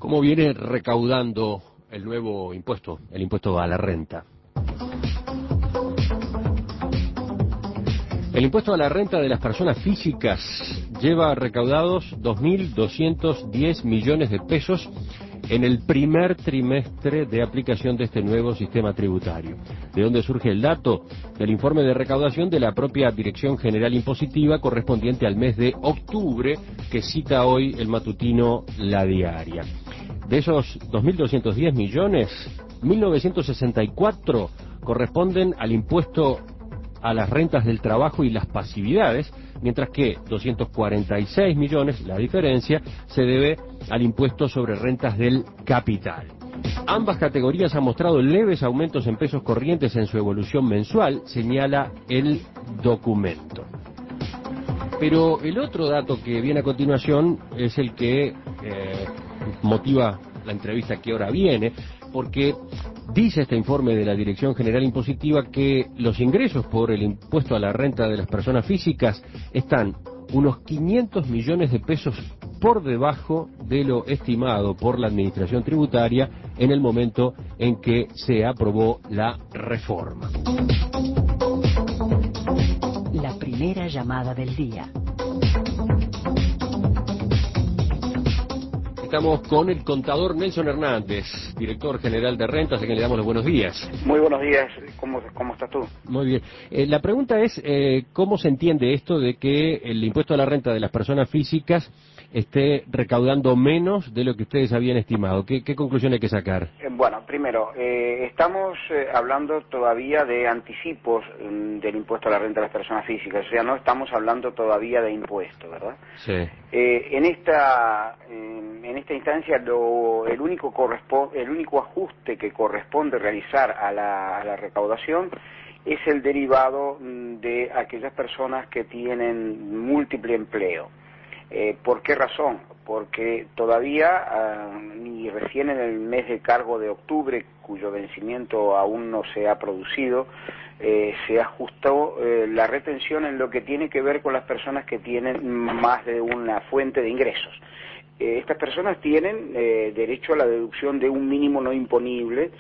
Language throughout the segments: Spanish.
¿Cómo viene recaudando el nuevo impuesto, el impuesto a la renta? El impuesto a la renta de las personas físicas lleva recaudados 2.210 millones de pesos en el primer trimestre de aplicación de este nuevo sistema tributario. ¿De dónde surge el dato? Del informe de recaudación de la propia Dirección General Impositiva correspondiente al mes de octubre, que cita hoy el matutino La Diaria. De esos 2.210 millones, 1.964 corresponden al impuesto a las rentas del trabajo y las pasividades, mientras que 246 millones, la diferencia, se debe al impuesto sobre rentas del capital. Ambas categorías han mostrado leves aumentos en pesos corrientes en su evolución mensual, señala el documento. Pero el otro dato que viene a continuación es el que motiva la entrevista que ahora viene, porque dice este informe de la Dirección General Impositiva que los ingresos por el impuesto a la renta de las personas físicas están unos 500 millones de pesos por debajo de lo estimado por la Administración Tributaria en el momento en que se aprobó la reforma. La primera llamada del día. Estamos con el contador Nelson Hernández, director general de rentas, a quien le damos los buenos días. Muy buenos días, ¿cómo estás tú? Muy bien. La pregunta es, ¿cómo se entiende esto de que el impuesto a la renta de las personas físicas esté recaudando menos de lo que ustedes habían estimado? ¿Qué conclusión hay que sacar? Bueno, primero, estamos hablando todavía de anticipos del impuesto a la renta de las personas físicas, o sea, no estamos hablando todavía de impuesto, ¿verdad? Sí. En esta instancia, el único ajuste que corresponde realizar a la recaudación es el derivado de aquellas personas que tienen múltiple empleo. ¿Por qué razón? Porque todavía, ni recién en el mes de cargo de octubre, cuyo vencimiento aún no se ha producido, se ajustó la retención en lo que tiene que ver con las personas que tienen más de una fuente de ingresos. Estas personas tienen derecho a la deducción de un mínimo no imponible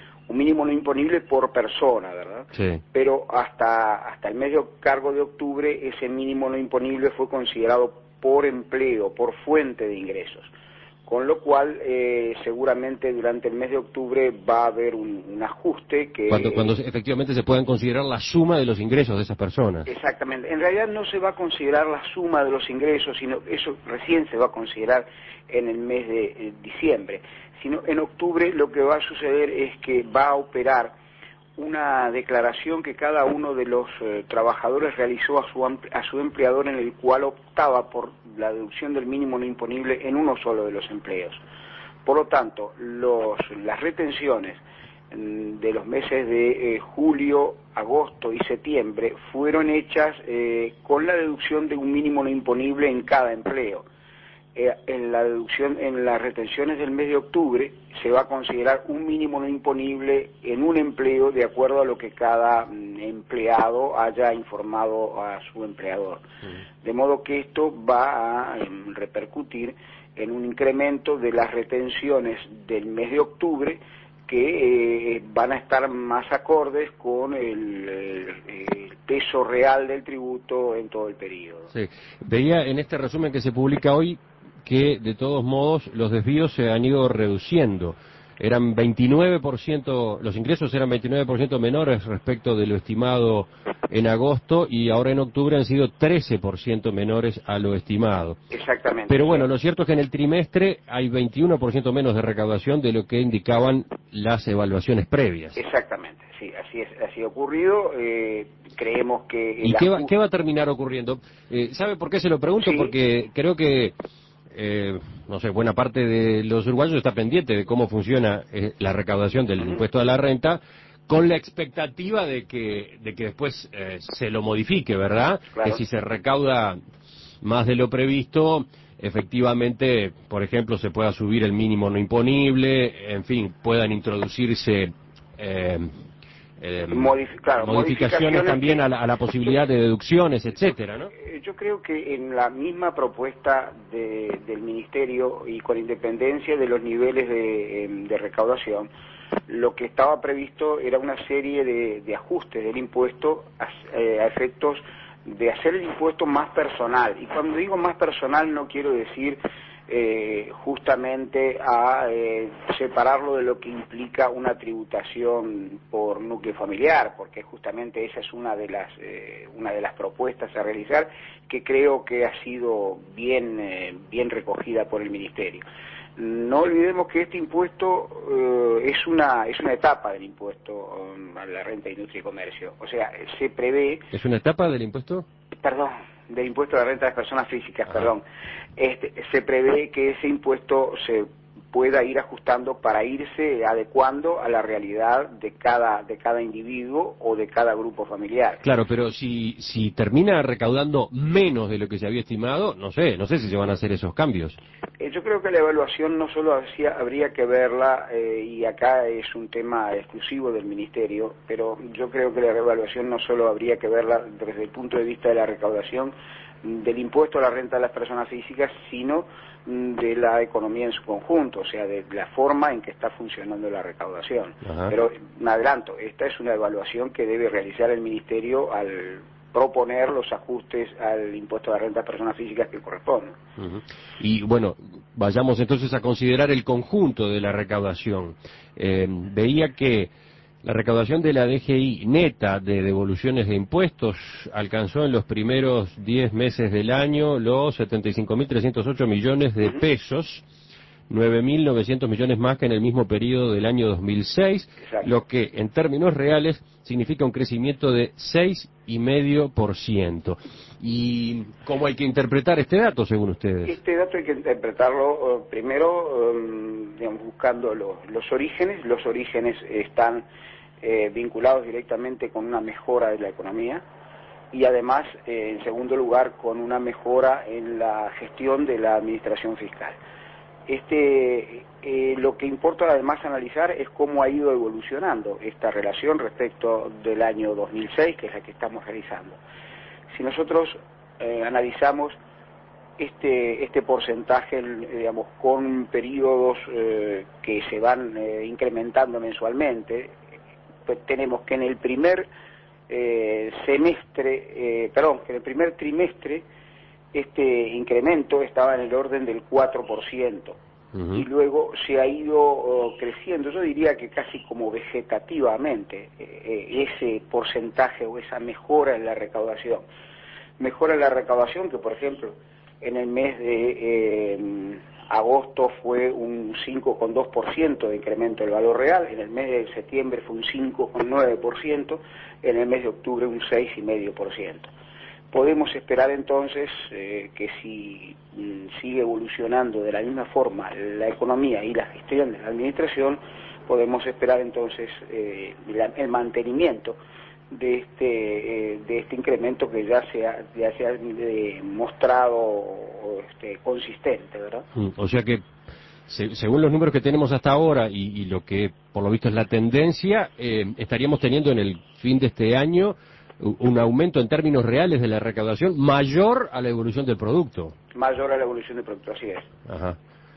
por persona, ¿verdad? Sí. Pero hasta el mes de cargo de octubre ese mínimo no imponible fue considerado por empleo, por fuente de ingresos, con lo cual seguramente durante el mes de octubre va a haber un ajuste que... Cuando efectivamente se puedan considerar la suma de los ingresos de esas personas. Exactamente, en realidad no se va a considerar la suma de los ingresos, sino eso recién se va a considerar en el mes de diciembre, sino en octubre lo que va a suceder es que va a operar una declaración que cada uno de los trabajadores realizó a su empleador, en el cual optaba por la deducción del mínimo no imponible en uno solo de los empleos. Por lo tanto, las retenciones de los meses de julio, agosto y septiembre fueron hechas con la deducción de un mínimo no imponible en cada empleo. En las retenciones del mes de octubre se va a considerar un mínimo no imponible en un empleo de acuerdo a lo que cada empleado haya informado a su empleador. De modo que esto va a repercutir en un incremento de las retenciones del mes de octubre que van a estar más acordes con el peso real del tributo en todo el periodo. Sí. Veía en este resumen que se publica hoy que de todos modos los desvíos se han ido reduciendo. Eran 29%, los ingresos eran 29% menores respecto de lo estimado en agosto, y ahora en octubre han sido 13% menores a lo estimado. Exactamente. Pero bueno, lo cierto es que en el trimestre hay 21% menos de recaudación de lo que indicaban las evaluaciones previas. Exactamente, sí, así ha ocurrido. Creemos que... ¿Y qué va a terminar ocurriendo? ¿Sabe por qué se lo pregunto? Sí. Porque creo que no sé, buena parte de los uruguayos está pendiente de cómo funciona la recaudación del impuesto a la renta, con la expectativa de que después se lo modifique, ¿verdad? Claro. Que si se recauda más de lo previsto, efectivamente, por ejemplo, se pueda subir el mínimo no imponible, en fin, puedan introducirse modificaciones también a la posibilidad de deducciones, etcétera, ¿no? Yo creo que en la misma propuesta del Ministerio y con independencia de los niveles de recaudación, lo que estaba previsto era una serie de ajustes del impuesto a efectos de hacer el impuesto más personal. Y cuando digo más personal no quiero decir justamente a separarlo de lo que implica una tributación por núcleo familiar, porque justamente esa es una de las propuestas a realizar, que creo que ha sido bien recogida por el Ministerio. No olvidemos que este impuesto es una etapa del impuesto a la renta de industria y comercio. O sea, se prevé... ¿Es una etapa del impuesto? Perdón, del impuesto a la renta de las personas físicas, Ajá. perdón. Se prevé que ese impuesto se pueda ir ajustando para irse adecuando a la realidad de cada individuo o de cada grupo familiar. Claro, pero si termina recaudando menos de lo que se había estimado, no sé si se van a hacer esos cambios. Yo creo que la evaluación no solo habría que verla, y acá es un tema exclusivo del Ministerio, pero yo creo que la evaluación no solo habría que verla desde el punto de vista de la recaudación del impuesto a la renta de las personas físicas, sino de la economía en su conjunto, o sea, de la forma en que está funcionando la recaudación. Ajá. Pero me adelanto, esta es una evaluación que debe realizar el Ministerio al proponer los ajustes al impuesto a la renta de personas físicas que corresponden. Uh-huh. Y bueno, vayamos entonces a considerar el conjunto de la recaudación. Veía que la recaudación de la DGI neta de devoluciones de impuestos alcanzó en los primeros 10 meses del año los 75.308 millones de pesos, 9.900 millones más que en el mismo periodo del año 2006, Exacto. lo que en términos reales significa un crecimiento de 6,5%. ¿Y cómo hay que interpretar este dato, según ustedes? Este dato hay que interpretarlo primero, digamos, buscando los orígenes. Los orígenes están vinculados directamente con una mejora de la economía y además, en segundo lugar, con una mejora en la gestión de la administración fiscal. Lo que importa además analizar es cómo ha ido evolucionando esta relación respecto del año 2006, que es la que estamos realizando. Si nosotros analizamos este porcentaje, digamos, con periodos que se van incrementando mensualmente, pues tenemos que en el primer trimestre este incremento estaba en el orden del 4%. Uh-huh. Y luego se ha ido creciendo, yo diría que casi como vegetativamente, ese porcentaje o esa mejora en la recaudación. Mejora en la recaudación que, por ejemplo, en el mes de agosto fue un 5,2% de incremento del valor real, en el mes de septiembre fue un 5,9%, en el mes de octubre un 6,5%. Podemos esperar entonces que si sigue evolucionando de la misma forma la economía y la gestión de la administración, podemos esperar entonces el mantenimiento de este incremento que ya se ha mostrado consistente, ¿verdad? O sea que según los números que tenemos hasta ahora y lo que por lo visto es la tendencia, estaríamos teniendo en el fin de este año un aumento en términos reales de la recaudación mayor a la evolución del producto. Mayor a la evolución del producto, así es. Ajá.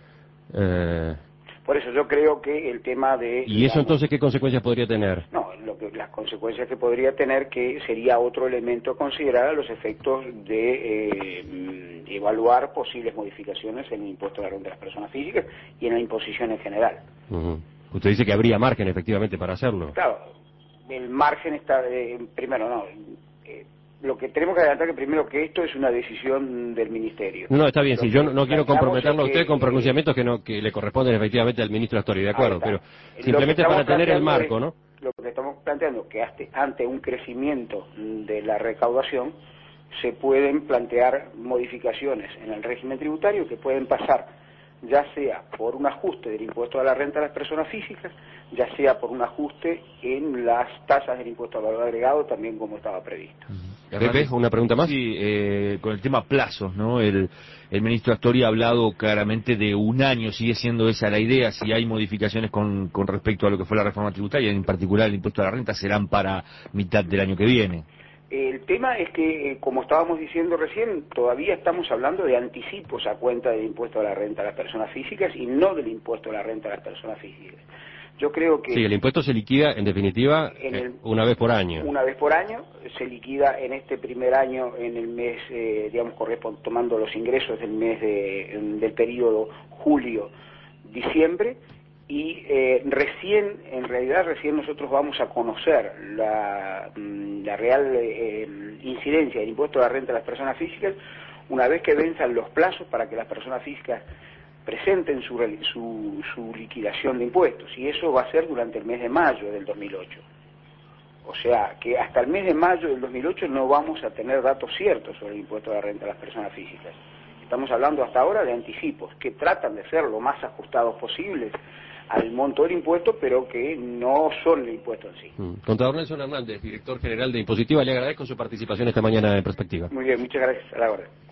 Por eso yo creo que el tema de... ¿Y eso entonces qué consecuencias podría tener? No, las consecuencias que podría tener, que sería otro elemento a considerar a los efectos de evaluar posibles modificaciones en el impuesto a la renta de las personas físicas y en la imposición en general. Uh-huh. Usted dice que habría margen efectivamente para hacerlo. Claro. El margen está, lo que tenemos que adelantar que primero que esto es una decisión del Ministerio. No, está bien, sí, yo no quiero comprometerlo a usted con pronunciamientos que le corresponden efectivamente al ministro Astori, de acuerdo, pero simplemente para tener el marco, ¿no? Lo que estamos planteando es que ante un crecimiento de la recaudación se pueden plantear modificaciones en el régimen tributario que pueden pasar ya sea por un ajuste del impuesto a la renta de las personas físicas, ya sea por un ajuste en las tasas del impuesto al valor agregado, también como estaba previsto. Pepe, ¿una pregunta más? Sí, con el tema plazos, ¿no? El ministro Astori ha hablado claramente de un año, sigue siendo esa la idea. Si hay modificaciones con respecto a lo que fue la reforma tributaria, en particular el impuesto a la renta, serán para mitad del año que viene. El tema es que, como estábamos diciendo recién, todavía estamos hablando de anticipos a cuenta del impuesto a la renta a las personas físicas y no del impuesto a la renta a las personas físicas. Yo creo que... Sí, el impuesto se liquida, en definitiva, una vez por año. Una vez por año, se liquida en este primer año, en el mes, digamos, tomando los ingresos del mes del periodo julio-diciembre, y en realidad recién nosotros vamos a conocer la real incidencia del impuesto a la renta a las personas físicas una vez que venzan los plazos para que las personas físicas presenten su liquidación de impuestos, y eso va a ser durante el mes de mayo del 2008. O sea, que hasta el mes de mayo del 2008 no vamos a tener datos ciertos sobre el impuesto a la renta a las personas físicas. Estamos hablando hasta ahora de anticipos, que tratan de ser lo más ajustados posibles al monto del impuesto, pero que no son el impuesto en sí. Contador Nelson Hernández, director general de Impositiva, le agradezco su participación esta mañana en Perspectiva. Muy bien, muchas gracias. A la hora.